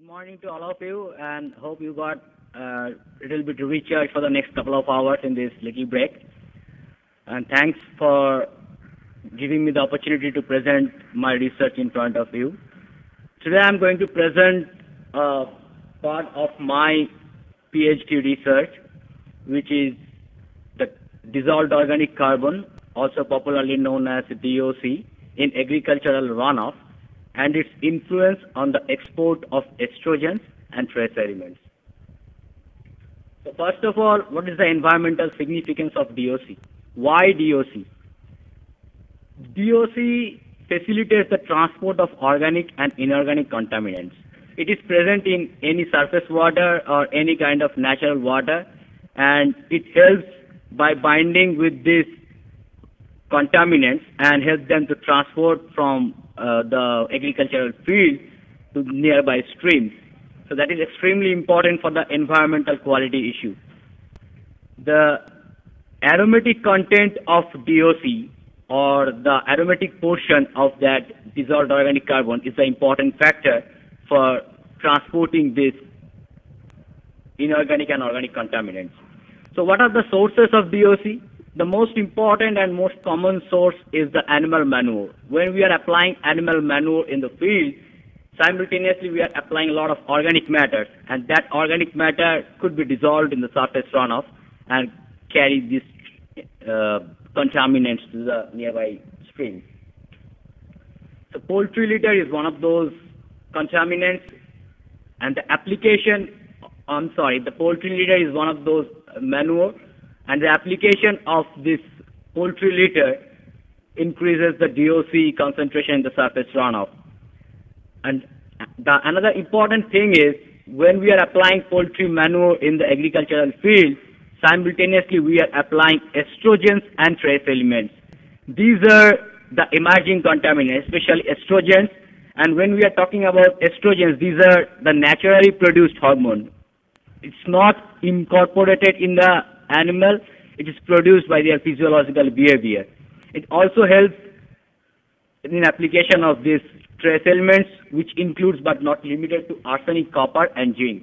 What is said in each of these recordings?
morning to all of you, and hope you got a little bit recharged for the next couple of hours in this little break. And thanks for giving me the opportunity to present my research in front of you. Today I'm going to present part of my PhD research, which is the dissolved organic carbon, also popularly known as DOC, in agricultural runoff, and its influence on the export of estrogens and trace elements. So first of all, what is the environmental significance of DOC? Why DOC? DOC facilitates the transport of organic and inorganic contaminants. It is present in any surface water or any kind of natural water, and it helps by binding with these contaminants and helps them to transport from the agricultural field to nearby streams. So that is extremely important for the environmental quality issue. The aromatic content of DOC, or the aromatic portion of that dissolved organic carbon, is the important factor for transporting these inorganic and organic contaminants. So what are the sources of DOC? The most important and most common source is the animal manure. When we are applying animal manure in the field, simultaneously we are applying a lot of organic matter, and that organic matter could be dissolved in the surface runoff and carry these contaminants to the nearby streams. So poultry litter is one of those contaminants, and the poultry litter is one of those manure, and the application of this poultry litter increases the DOC concentration in the surface runoff. And another important thing is, when we are applying poultry manure in the agricultural field, simultaneously we are applying estrogens and trace elements. These are the emerging contaminants, especially estrogens. And when we are talking about estrogens, these are the naturally produced hormone. It's not incorporated in the animal, it is produced by their physiological behavior. It also helps in application of these trace elements, which includes but not limited to arsenic, copper, and zinc.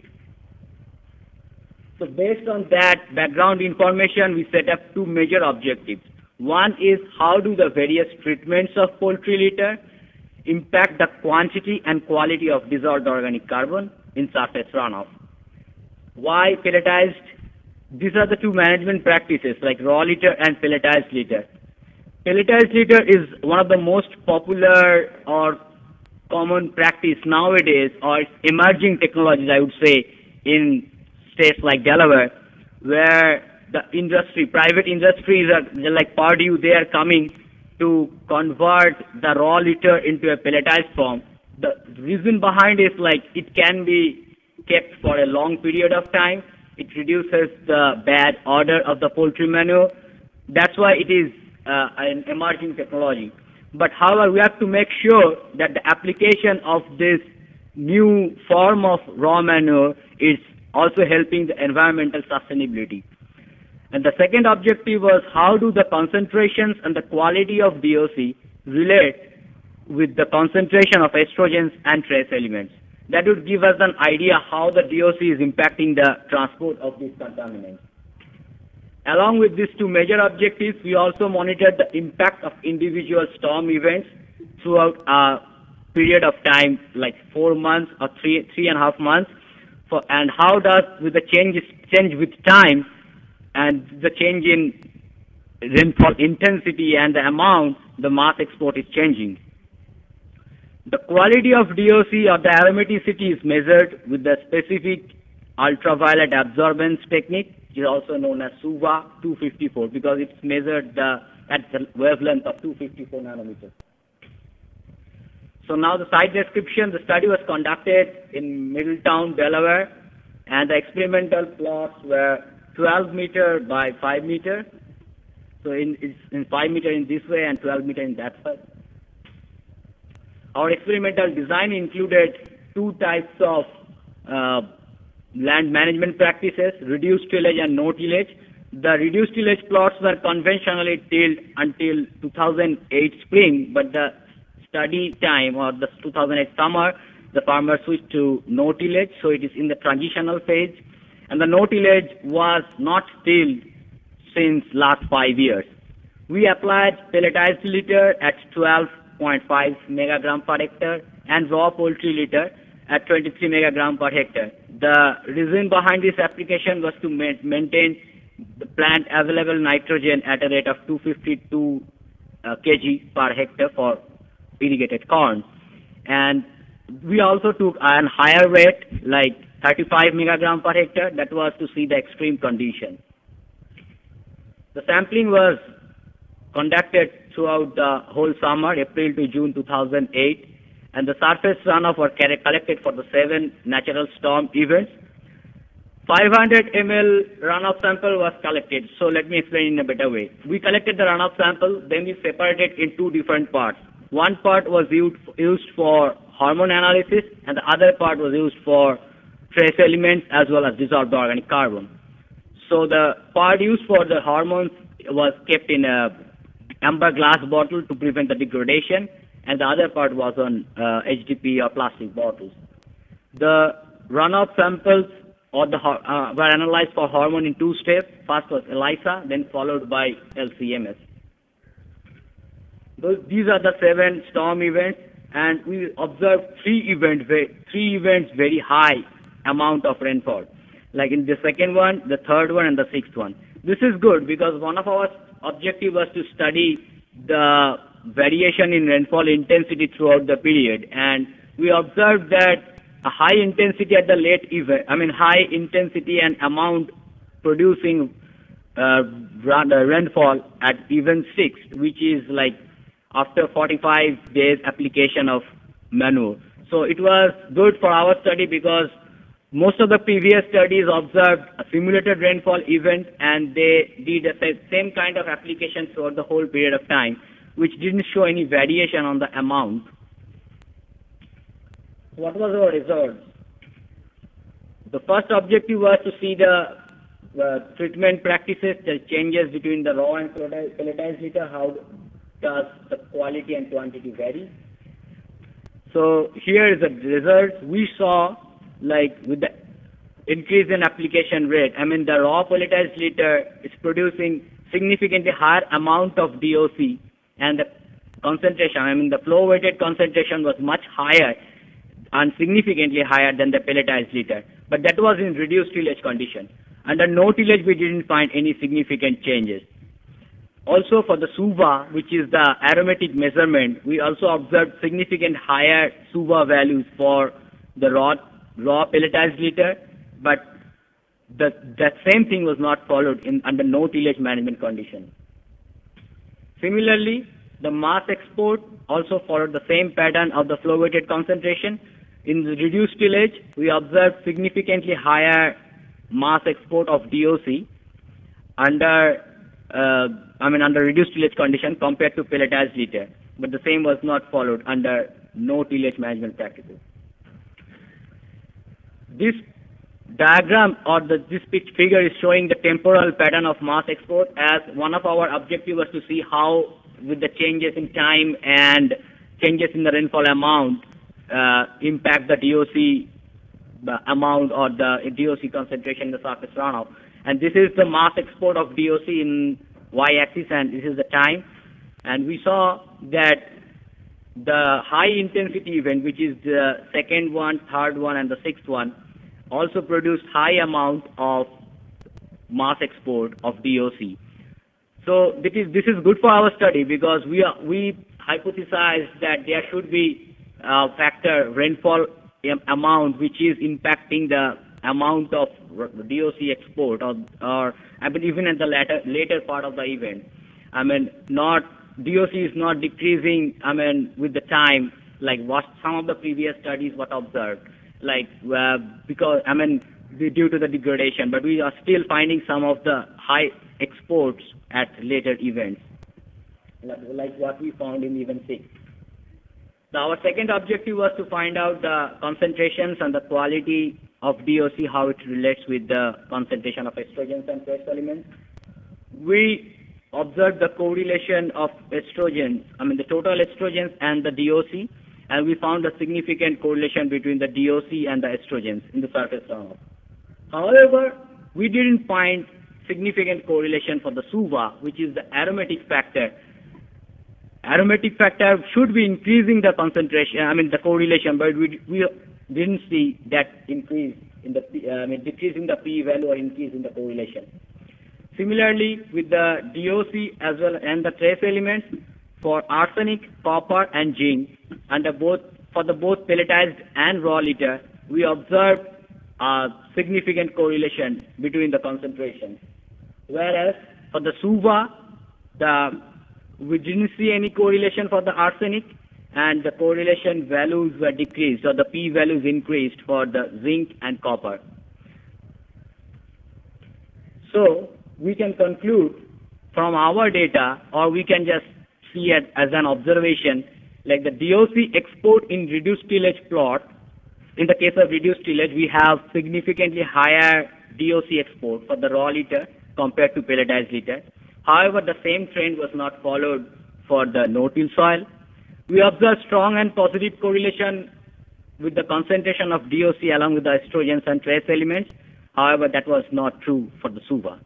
So based on that background information, we set up two major objectives. One is, how do the various treatments of poultry litter impact the quantity and quality of dissolved organic carbon in surface runoff? Why pelletized? These are the two management practices, like raw litter and pelletized litter. Pelletized litter is one of the most popular or common practice nowadays, or emerging technologies, I would say, in states like Delaware, where the industry, private industries like Purdue, they are coming to convert the raw litter into a pelletized form. The reason behind is, like, it can be kept for a long period of time. It reduces the bad odor of the poultry manure. That's why it is an emerging technology. But however, we have to make sure that the application of this new form of raw manure is also helping the environmental sustainability. And the second objective was, how do the concentrations and the quality of DOC relate with the concentration of estrogens and trace elements? That would give us an idea how the DOC is impacting the transport of these contaminants. Along with these two major objectives, we also monitored the impact of individual storm events throughout a period of time, like 4 months or 3.5 months, and how does, with the change with time and the change in rainfall intensity and the amount, the mass export is changing. The quality of DOC, or the aromaticity, is measured with the specific ultraviolet absorbance technique, which is also known as SUVA 254, because it's measured at the wavelength of 254 nanometers. So now the site description: the study was conducted in Middletown, Delaware, and the experimental plots were 12 meter by 5 meter. So it's in 5 meter in this way and 12 meter in that side. Our experimental design included two types of land management practices: reduced tillage and no tillage. The reduced tillage plots were conventionally tilled until 2008 spring, but the study time, or the 2008 summer, the farmer switched to no-tillage, so it is in the transitional phase. And the no-tillage was not tilled since last 5 years. We applied pelletized litter at 12.5 megagram per hectare and raw poultry litter at 23 megagram per hectare. The reason behind this application was to maintain the plant available nitrogen at a rate of 252 kg per hectare for irrigated corn. And we also took a higher rate, like 35 megagram per hectare. That was to see the extreme condition. The sampling was conducted throughout the whole summer, April to June 2008, and the surface runoff were collected for the 7 natural storm events. 500 ml runoff sample was collected. So let me explain in a better way. We collected the runoff sample, then we separated in 2 different parts. One part was used for hormone analysis, and the other part was used for trace elements as well as dissolved organic carbon. So the part used for the hormones was kept in a amber glass bottle to prevent the degradation, and the other part was on HDP or plastic bottles. The runoff samples were analyzed for hormone in 2 steps. First was ELISA, then followed by LCMS. These are the 7 storm events, and we observed 3 events very high amount of rainfall. Like in the second one, the third one, and the 6th one. This is good because one of our objective was to study the variation in rainfall intensity throughout the period, and we observed that a high intensity at the high intensity and amount producing rainfall at event 6, which is like after 45 days application of manure. So it was good for our study because most of the previous studies observed a simulated rainfall event, and they did the same kind of application throughout the whole period of time, which didn't show any variation on the amount. What was our results? The first objective was to see the treatment practices, the changes between the raw and pelletized litter, how does the quality and quantity vary. So here is the results. We saw, like with the increase in application rate, the raw pelletized litter is producing significantly higher amount of DOC, and the concentration, the flow weighted concentration was much higher and significantly higher than the pelletized litter. But that was in reduced tillage condition. Under no tillage, we didn't find any significant changes. Also for the SUVA, which is the aromatic measurement, we also observed significant higher SUVA values for the raw pelletized litter, but that same thing was not followed under no tillage management condition. Similarly, the mass export also followed the same pattern of the flow weighted concentration. In the reduced tillage, we observed significantly higher mass export of DOC under reduced tillage condition compared to pelletized litter, but the same was not followed under no tillage management practices. This diagram or this figure is showing the temporal pattern of mass export, as one of our objectives was to see how, with the changes in time and changes in the rainfall amount, impact the DOC amount or the DOC concentration in the surface runoff. And this is the mass export of DOC in y-axis, and this is the time. And we saw that the high intensity event, which is the second one, third one, and the 6th one, also produced high amount of mass export of DOC. So this is good for our study because we hypothesized that there should be a factor rainfall amount which is impacting the amount of DOC export or even at the later part of the event. DOC is not decreasing with the time like what some of the previous studies were observed, because due to the degradation, but we are still finding some of the high exports at later events, like what we found in event 6. So our second objective was to find out the concentrations and the quality of DOC, how it relates with the concentration of estrogens and trace elements. We observed the correlation of estrogens, the total estrogens and the DOC, and we found a significant correlation between the DOC and the estrogens in the surface runoff. However, we didn't find significant correlation for the SUVA, which is the aromatic factor. Aromatic factor should be increasing the concentration, the correlation, but we didn't see that increase in the, decrease in the P value or increase in the correlation. Similarly, with the DOC as well and the trace elements for arsenic, copper, and zinc, and for both pelletized and raw liter, we observed a significant correlation between the concentrations. Whereas for the SUVA, we didn't see any correlation for the arsenic, and the correlation values were decreased, or the P values increased for the zinc and copper. So we can conclude from our data, or we can just see it as an observation, like the DOC export in reduced tillage plot. In the case of reduced tillage, we have significantly higher DOC export for the raw liter compared to pelletized liter. However, the same trend was not followed for the no-till soil. We observed strong and positive correlation with the concentration of DOC along with the estrogens and trace elements. However, that was not true for the SUVA.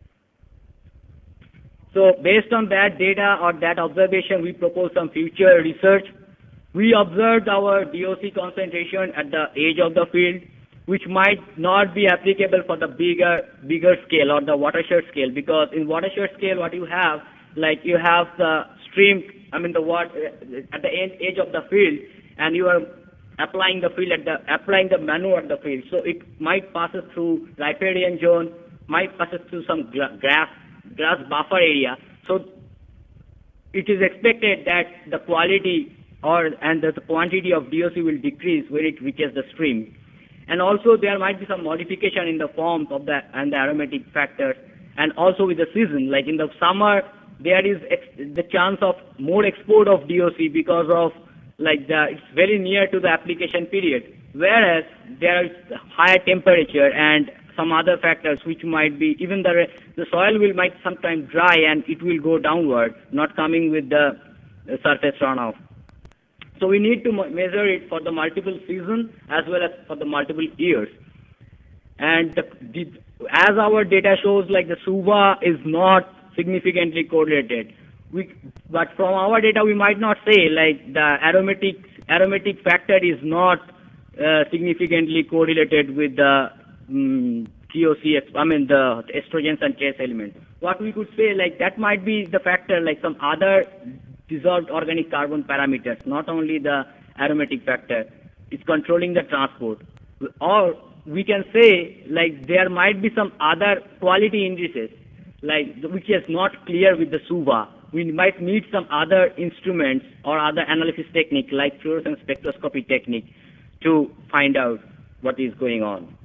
So based on that data or that observation, we proposed some future research. We observed our DOC concentration at the edge of the field, which might not be applicable for the bigger scale or the watershed scale, because in watershed scale, what you have, like you have the stream, the water at the edge of the field, and you are applying the manure at the field. So it might pass through riparian zone, might pass through some grass buffer area. So it is expected that the quality and the quantity of DOC will decrease when it reaches the stream. And also there might be some modification in the forms of the aromatic factors, and also with the season, like in the summer, there is the chance of more export of DOC because of it's very near to the application period, whereas there is higher temperature and some other factors which might be, even the soil might sometimes dry and it will go downward, not coming with the surface runoff. So we need to measure it for the multiple seasons as well as for the multiple years. And as our data shows, like the SUVA is not significantly correlated. But from our data, we might not say like the aromatic factor is not significantly correlated with the DOC, the estrogens and trace elements. What we could say, like that might be the factor, like some other dissolved organic carbon parameters, not only the aromatic factor, is controlling the transport. Or we can say like there might be some other quality indices, like which is not clear with the SUVA. We might need some other instruments or other analysis technique like fluorescence spectroscopy technique to find out what is going on.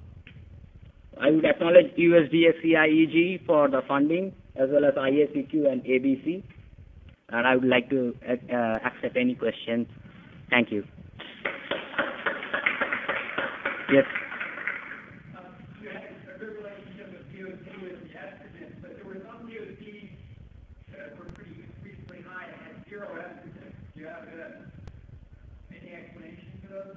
I would acknowledge USDA CIEG for the funding as well as IACQ and ABC. And I would like to accept any questions. Thank you. Yes. You had a good relationship with DOC with the estrogen, but there were some DOCs that were pretty recently high and had zero estrogen. Do you have any explanation for those?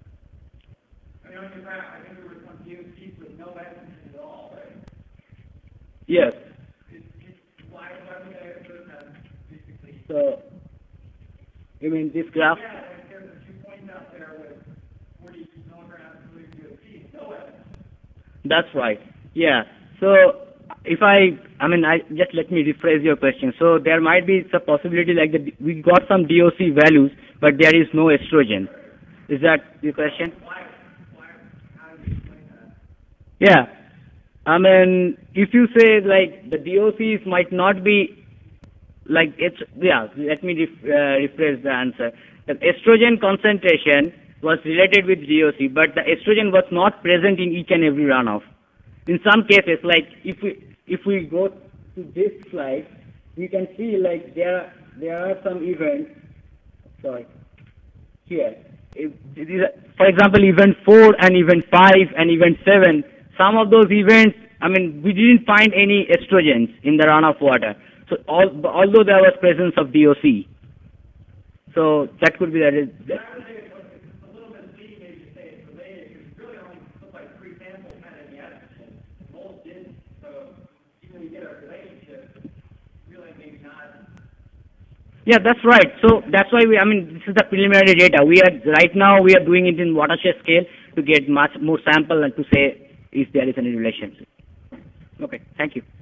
On your graph, I think there were some DOCs with no estrogen at all, right? Yes. Why would they have those? So, you mean this graph? Yeah, there's a few points out there with 40 milligrams of DOC, no estrogen. That's right. Yeah. So if I just let me rephrase your question. So there might be some possibility like we got some DOC values, but there is no estrogen. Is that your question? How do you explain that? Yeah. If you say like the DOCs might not be like let me rephrase the answer. The estrogen concentration was related with DOC, but the estrogen was not present in each and every runoff. In some cases, like if we go to this slide, we can see like there are some events. Sorry, here. For example, event 4 and event 5 and event 7. Some of those events, we didn't find any estrogens in the runoff water. So although there was presence of DOC. So that could be the. I would say it's a little misleading maybe to say it's related, because it really only looked like 3 samples kind of in the estrogen. Most didn't, so even when you get a relationship, really maybe not. Yeah, that's right. So that's why this is the preliminary data. Right now we are doing it in watershed scale to get much more sample and to say if there is any relationship. Okay, thank you.